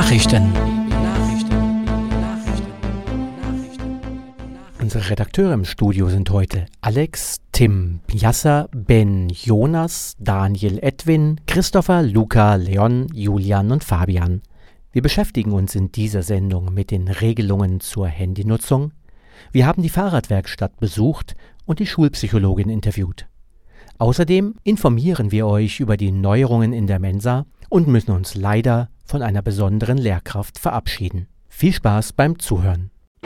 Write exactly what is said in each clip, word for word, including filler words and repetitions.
Nachrichten. Unsere Redakteure im Studio sind heute Alex, Tim, Piazza, Ben, Jonas, Daniel, Edwin, Christopher, Luca, Leon, Julian und Fabian. Wir beschäftigen uns in dieser Sendung mit den Regelungen zur Handynutzung. Wir haben die Fahrradwerkstatt besucht und die Schulpsychologin interviewt. Außerdem informieren wir euch über die Neuerungen in der Mensa und müssen uns leider von einer besonderen Lehrkraft verabschieden. Viel Spaß beim Zuhören.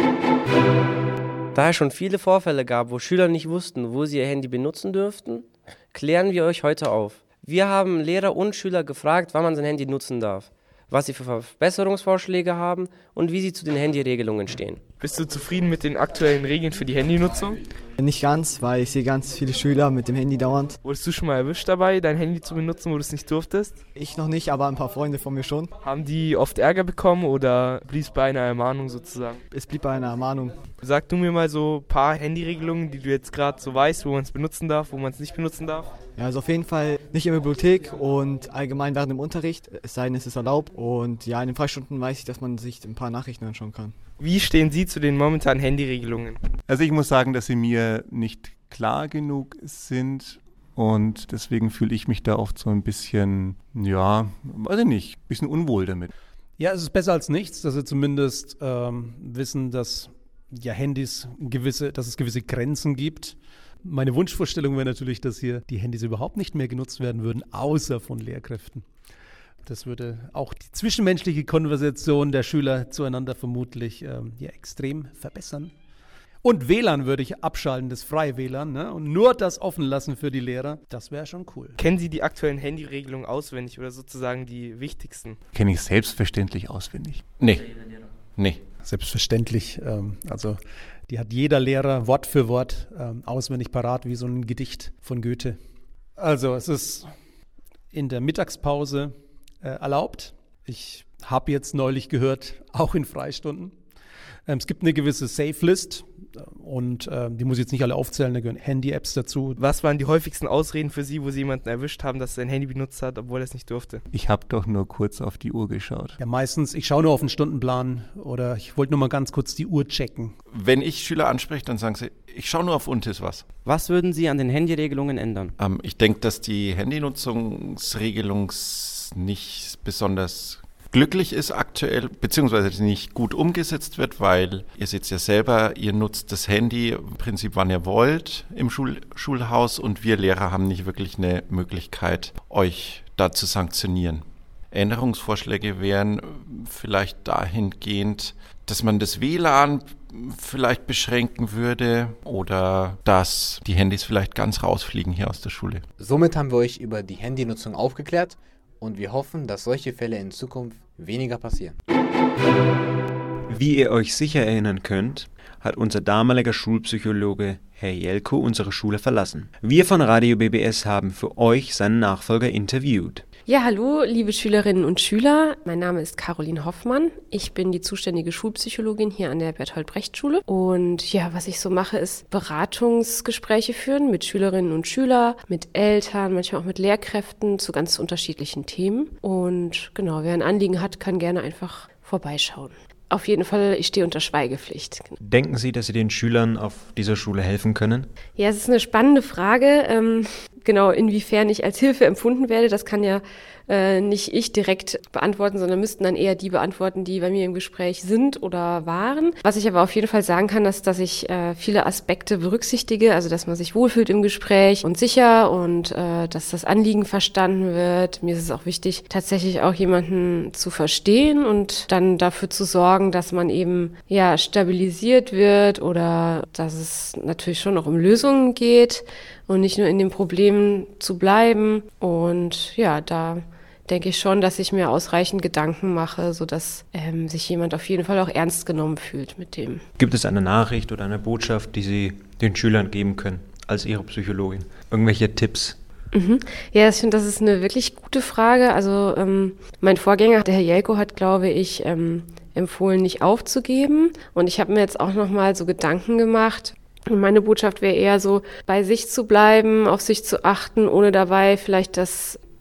Da es schon viele Vorfälle gab, wo Schüler nicht wussten, wo sie ihr Handy benutzen dürften, klären wir euch heute auf. Wir haben Lehrer und Schüler gefragt, wann man sein Handy nutzen darf, was sie für Verbesserungsvorschläge haben und wie sie zu den Handyregelungen stehen. Bist du zufrieden mit den aktuellen Regeln für die Handynutzung? Nicht ganz, weil ich sehe ganz viele Schüler mit dem Handy dauernd. Wurdest du schon mal erwischt dabei, dein Handy zu benutzen, wo du es nicht durftest? Ich noch nicht, aber ein paar Freunde von mir schon. Haben die oft Ärger bekommen oder blieb es bei einer Ermahnung sozusagen? Es blieb bei einer Ermahnung. Sag du mir mal so ein paar Handyregelungen, die du jetzt gerade so weißt, wo man es benutzen darf, wo man es nicht benutzen darf. Ja, also auf jeden Fall nicht in der Bibliothek und allgemein während dem Unterricht, es sei denn, es ist erlaubt. Und ja, in den Freistunden weiß ich, dass man sich ein paar Nachrichten anschauen kann. Wie stehen Sie zu den momentanen Handyregelungen? Also ich muss sagen, dass sie mir nicht klar genug sind und deswegen fühle ich mich da oft so ein bisschen, ja, weiß ich nicht, ein bisschen unwohl damit. Ja, es ist besser als nichts, dass wir zumindest ähm, wissen, dass ja Handys gewisse, dass es gewisse Grenzen gibt. Meine Wunschvorstellung wäre natürlich, dass hier die Handys überhaupt nicht mehr genutzt werden würden, außer von Lehrkräften. Das würde auch die zwischenmenschliche Konversation der Schüler zueinander vermutlich ähm, ja, extrem verbessern. Und W L A N würde ich abschalten, das freie W L A N, ne? Und nur das offen lassen für die Lehrer, das wäre schon cool. Kennen Sie die aktuellen Handyregelungen auswendig oder sozusagen die wichtigsten? Kenne ich selbstverständlich auswendig. Nee, nee. Selbstverständlich, ähm, also die hat jeder Lehrer Wort für Wort ähm, auswendig parat, wie so ein Gedicht von Goethe. Also es ist in der Mittagspause äh, erlaubt. Ich habe jetzt neulich gehört, auch in Freistunden. Ähm, es gibt eine gewisse Safe-List und äh, die muss ich jetzt nicht alle aufzählen, da gehören Handy-Apps dazu. Was waren die häufigsten Ausreden für Sie, wo Sie jemanden erwischt haben, dass er sein Handy benutzt hat, obwohl er es nicht durfte? Ich habe doch nur kurz auf die Uhr geschaut. Ja, meistens, ich schaue nur auf den Stundenplan oder ich wollte nur mal ganz kurz die Uhr checken. Wenn ich Schüler anspreche, dann sagen sie, ich schaue nur auf Untis was. Was würden Sie an den Handyregelungen ändern? Ähm, ich denke, dass die Handynutzungsregelung nicht besonders glücklich ist aktuell, beziehungsweise nicht gut umgesetzt wird, weil ihr seht ja selber, ihr nutzt das Handy im Prinzip, wann ihr wollt im Schul- Schulhaus und wir Lehrer haben nicht wirklich eine Möglichkeit, euch da zu sanktionieren. Änderungsvorschläge wären vielleicht dahingehend, dass man das W L A N vielleicht beschränken würde oder dass die Handys vielleicht ganz rausfliegen hier aus der Schule. Somit haben wir euch über die Handynutzung aufgeklärt und wir hoffen, dass solche Fälle in Zukunft weniger passieren. Wie ihr euch sicher erinnern könnt, hat unser damaliger Schulpsychologe Herr Jelko unsere Schule verlassen. Wir von Radio B B S haben für euch seinen Nachfolger interviewt. Ja, hallo, liebe Schülerinnen und Schüler. Mein Name ist Caroline Hoffmann. Ich bin die zuständige Schulpsychologin hier an der Bertolt-Brecht-Schule. Und ja, was ich so mache, ist Beratungsgespräche führen mit Schülerinnen und Schülern, mit Eltern, manchmal auch mit Lehrkräften zu ganz unterschiedlichen Themen. Und genau, wer ein Anliegen hat, kann gerne einfach vorbeischauen. Auf jeden Fall, ich stehe unter Schweigepflicht. Denken Sie, dass Sie den Schülern auf dieser Schule helfen können? Ja, es ist eine spannende Frage. Ähm, genau, inwiefern ich als Hilfe empfunden werde, das kann ja äh, nicht ich direkt beantworten, sondern müssten dann eher die beantworten, die bei mir im Gespräch sind oder waren. Was ich aber auf jeden Fall sagen kann, ist, dass ich äh, viele Aspekte berücksichtige, also dass man sich wohlfühlt im Gespräch und sicher und äh, dass das Anliegen verstanden wird. Mir ist es auch wichtig, tatsächlich auch jemanden zu verstehen und dann dafür zu sorgen, dass man eben ja stabilisiert wird oder dass es natürlich schon auch um Lösungen geht und nicht nur in den Problemen zu bleiben. Und ja, da denke ich schon, dass ich mir ausreichend Gedanken mache, sodass ähm, sich jemand auf jeden Fall auch ernst genommen fühlt mit dem. Gibt es eine Nachricht oder eine Botschaft, die Sie den Schülern geben können als Ihre Psychologin? Irgendwelche Tipps? Mhm. Ja, ich finde, das ist eine wirklich gute Frage. Also ähm, mein Vorgänger, der Herr Jelko, hat, glaube ich, ähm, empfohlen, nicht aufzugeben. Und ich habe mir jetzt auch nochmal so Gedanken gemacht. Und meine Botschaft wäre eher so, bei sich zu bleiben, auf sich zu achten, ohne dabei vielleicht das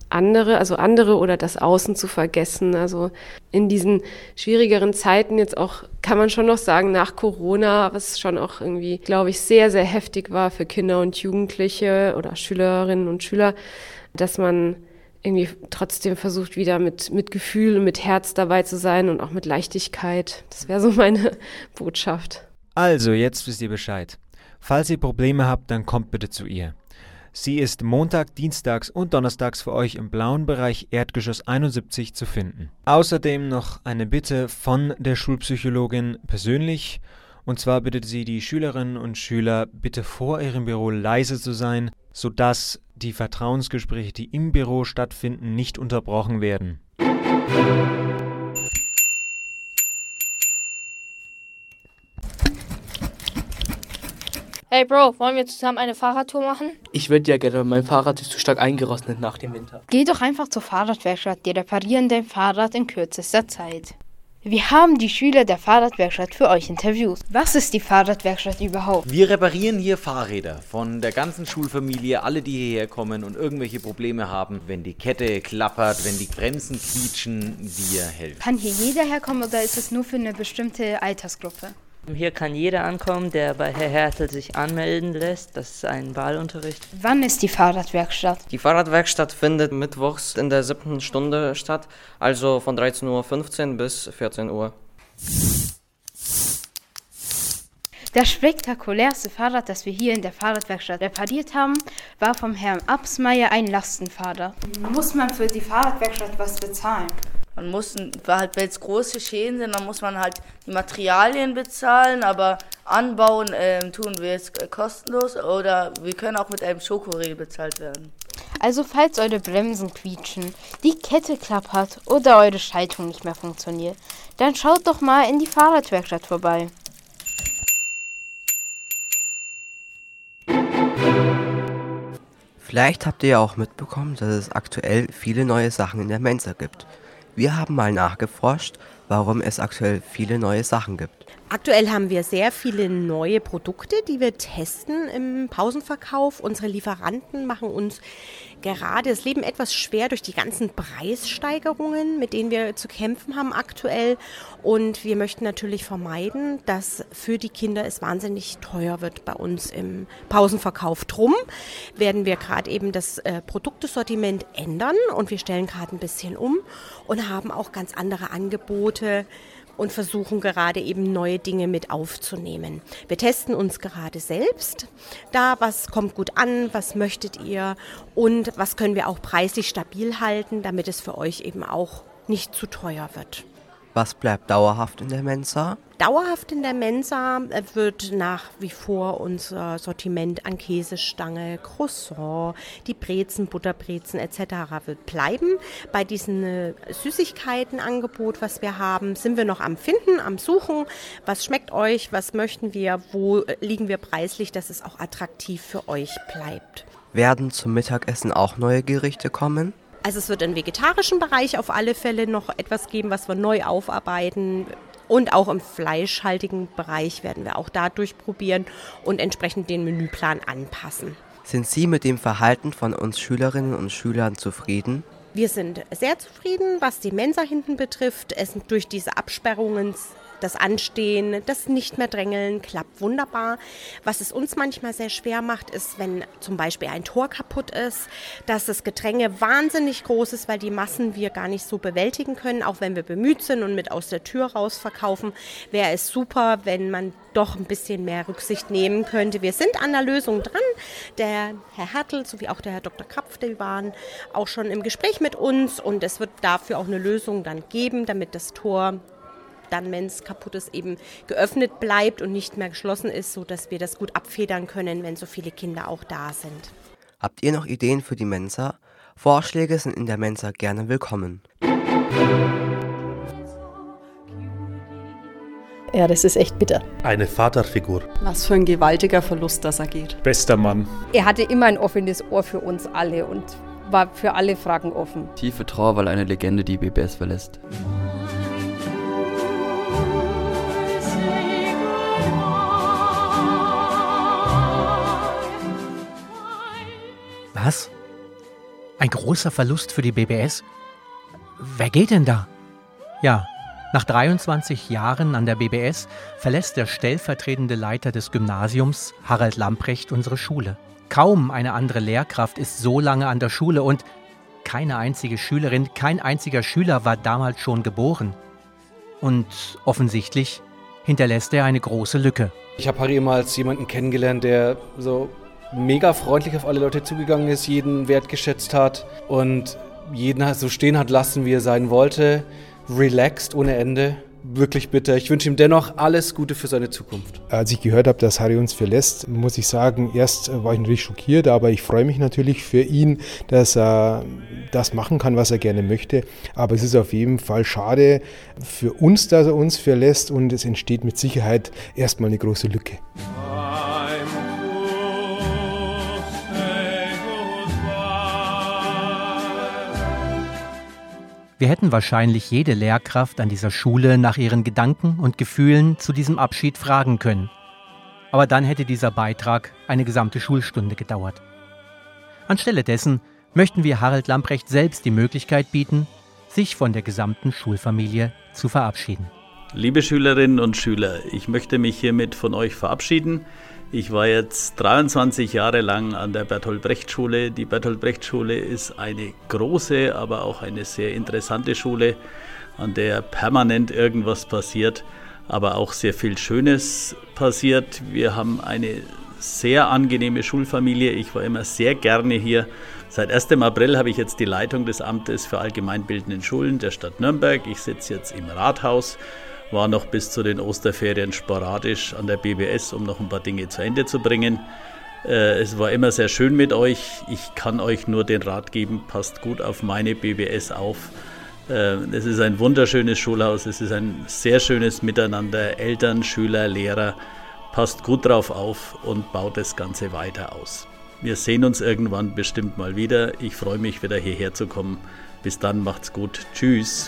andere, also andere oder das Außen zu vergessen. Also in diesen schwierigeren Zeiten jetzt auch, kann man schon noch sagen, nach Corona, was schon auch irgendwie, glaube ich, sehr, sehr heftig war für Kinder und Jugendliche oder Schülerinnen und Schüler, dass man irgendwie trotzdem versucht, wieder mit, mit Gefühl und mit Herz dabei zu sein und auch mit Leichtigkeit. Das wäre so meine Botschaft. Also, jetzt wisst ihr Bescheid. Falls ihr Probleme habt, dann kommt bitte zu ihr. Sie ist Montag, Dienstags und Donnerstags für euch im blauen Bereich Erdgeschoss einundsiebzig zu finden. Außerdem noch eine Bitte von der Schulpsychologin persönlich. Und zwar bittet sie die Schülerinnen und Schüler, bitte vor ihrem Büro leise zu sein, sodass die Vertrauensgespräche, die im Büro stattfinden, nicht unterbrochen werden. Hey Bro, wollen wir zusammen eine Fahrradtour machen? Ich würde ja gerne, mein Fahrrad ist zu stark eingerostet nach dem Winter. Geh doch einfach zur Fahrradwerkstatt, die reparieren dein Fahrrad in kürzester Zeit. Wir haben die Schüler der Fahrradwerkstatt für euch interviewt. Was ist die Fahrradwerkstatt überhaupt? Wir reparieren hier Fahrräder von der ganzen Schulfamilie, alle, die hierher kommen und irgendwelche Probleme haben. Wenn die Kette klappert, wenn die Bremsen quietschen, wir helfen. Kann hier jeder herkommen oder ist es nur für eine bestimmte Altersgruppe? Hier kann jeder ankommen, der bei Herr Hertel sich anmelden lässt. Das ist ein Wahlunterricht. Wann ist die Fahrradwerkstatt? Die Fahrradwerkstatt findet mittwochs in der siebten Stunde statt, also von dreizehn Uhr fünfzehn bis vierzehn Uhr. Das spektakulärste Fahrrad, das wir hier in der Fahrradwerkstatt repariert haben, war vom Herrn Absmeier ein Lastenfahrrad. Muss man für die Fahrradwerkstatt was bezahlen? Man muss, halt, wenn es große Schäden sind, dann muss man halt die Materialien bezahlen, aber anbauen ähm, tun wir jetzt äh, kostenlos oder wir können auch mit einem Schokoriegel bezahlt werden. Also falls eure Bremsen quietschen, die Kette klappert oder eure Schaltung nicht mehr funktioniert, dann schaut doch mal in die Fahrradwerkstatt vorbei. Vielleicht habt ihr ja auch mitbekommen, dass es aktuell viele neue Sachen in der Mensa gibt. Wir haben mal nachgeforscht, warum es aktuell viele neue Sachen gibt. Aktuell haben wir sehr viele neue Produkte, die wir testen im Pausenverkauf. Unsere Lieferanten machen uns gerade das Leben etwas schwer durch die ganzen Preissteigerungen, mit denen wir zu kämpfen haben aktuell. Und wir möchten natürlich vermeiden, dass für die Kinder es wahnsinnig teuer wird bei uns im Pausenverkauf. Drum werden wir gerade eben das äh, Produktesortiment ändern und wir stellen gerade ein bisschen um und haben auch ganz andere Angebote und versuchen gerade eben neue Dinge mit aufzunehmen. Wir testen uns gerade selbst, da was kommt gut an, was möchtet ihr und was können wir auch preislich stabil halten, damit es für euch eben auch nicht zu teuer wird. Was bleibt dauerhaft in der Mensa? Dauerhaft in der Mensa wird nach wie vor unser Sortiment an Käsestange, Croissant, die Brezen, Butterbrezen et cetera wird bleiben. Bei diesem Süßigkeitenangebot, was wir haben, sind wir noch am Finden, am Suchen. Was schmeckt euch, was möchten wir, wo liegen wir preislich, dass es auch attraktiv für euch bleibt. Werden zum Mittagessen auch neue Gerichte kommen? Also es wird im vegetarischen Bereich auf alle Fälle noch etwas geben, was wir neu aufarbeiten. Und auch im fleischhaltigen Bereich werden wir auch da durchprobieren und entsprechend den Menüplan anpassen. Sind Sie mit dem Verhalten von uns Schülerinnen und Schülern zufrieden? Wir sind sehr zufrieden, was die Mensa hinten betrifft. Es sind durch diese Absperrungen, das Anstehen, das nicht mehr drängeln, klappt wunderbar. Was es uns manchmal sehr schwer macht, ist, wenn zum Beispiel ein Tor kaputt ist, dass das Gedränge wahnsinnig groß ist, weil die Massen wir gar nicht so bewältigen können. Auch wenn wir bemüht sind und mit aus der Tür raus verkaufen, wäre es super, wenn man doch ein bisschen mehr Rücksicht nehmen könnte. Wir sind an der Lösung dran. Der Herr Hertel sowie auch der Herr Doktor Krapf, die waren auch schon im Gespräch mit uns und es wird dafür auch eine Lösung dann geben, damit das Tor dann, wenn es kaputt ist, eben geöffnet bleibt und nicht mehr geschlossen ist, sodass wir das gut abfedern können, wenn so viele Kinder auch da sind. Habt ihr noch Ideen für die Mensa? Vorschläge sind in der Mensa gerne willkommen. Ja, das ist echt bitter. Eine Vaterfigur. Was für ein gewaltiger Verlust das ergeht. Bester Mann. Er hatte immer ein offenes Ohr für uns alle und war für alle Fragen offen. Tiefe Trauer, weil eine Legende die B B S verlässt. Was? Ein großer Verlust für die B B S? Wer geht denn da? Ja, nach dreiundzwanzig Jahren an der B B S verlässt der stellvertretende Leiter des Gymnasiums, Harald Lamprecht, unsere Schule. Kaum eine andere Lehrkraft ist so lange an der Schule und keine einzige Schülerin, kein einziger Schüler war damals schon geboren. Und offensichtlich hinterlässt er eine große Lücke. Ich habe Harry immer als jemanden kennengelernt, der so mega freundlich auf alle Leute zugegangen ist, jeden wertgeschätzt hat und jeden so stehen hat lassen, wie er sein wollte. Relaxed ohne Ende. Wirklich bitter. Ich wünsche ihm dennoch alles Gute für seine Zukunft. Als ich gehört habe, dass Harry uns verlässt, muss ich sagen, erst war ich natürlich schockiert, aber ich freue mich natürlich für ihn, dass er das machen kann, was er gerne möchte. Aber es ist auf jeden Fall schade für uns, dass er uns verlässt und es entsteht mit Sicherheit erstmal eine große Lücke. Wir hätten wahrscheinlich jede Lehrkraft an dieser Schule nach ihren Gedanken und Gefühlen zu diesem Abschied fragen können. Aber dann hätte dieser Beitrag eine gesamte Schulstunde gedauert. Anstelle dessen möchten wir Harald Lamprecht selbst die Möglichkeit bieten, sich von der gesamten Schulfamilie zu verabschieden. Liebe Schülerinnen und Schüler, ich möchte mich hiermit von euch verabschieden. Ich war jetzt dreiundzwanzig Jahre lang an der Bertolt-Brecht-Schule. Die Bertolt-Brecht-Schule ist eine große, aber auch eine sehr interessante Schule, an der permanent irgendwas passiert, aber auch sehr viel Schönes passiert. Wir haben eine sehr angenehme Schulfamilie. Ich war immer sehr gerne hier. Seit ersten April habe ich jetzt die Leitung des Amtes für allgemeinbildenden Schulen der Stadt Nürnberg. Ich sitze jetzt im Rathaus. War noch bis zu den Osterferien sporadisch an der B B S, um noch ein paar Dinge zu Ende zu bringen. Äh, es war immer sehr schön mit euch. Ich kann euch nur den Rat geben, passt gut auf meine B B S auf. Äh, es ist ein wunderschönes Schulhaus, es ist ein sehr schönes Miteinander. Eltern, Schüler, Lehrer, passt gut drauf auf und baut das Ganze weiter aus. Wir sehen uns irgendwann bestimmt mal wieder. Ich freue mich, wieder hierher zu kommen. Bis dann, macht's gut. Tschüss.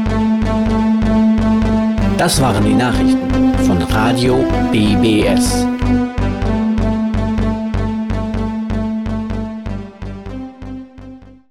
Das waren die Nachrichten von Radio B B S.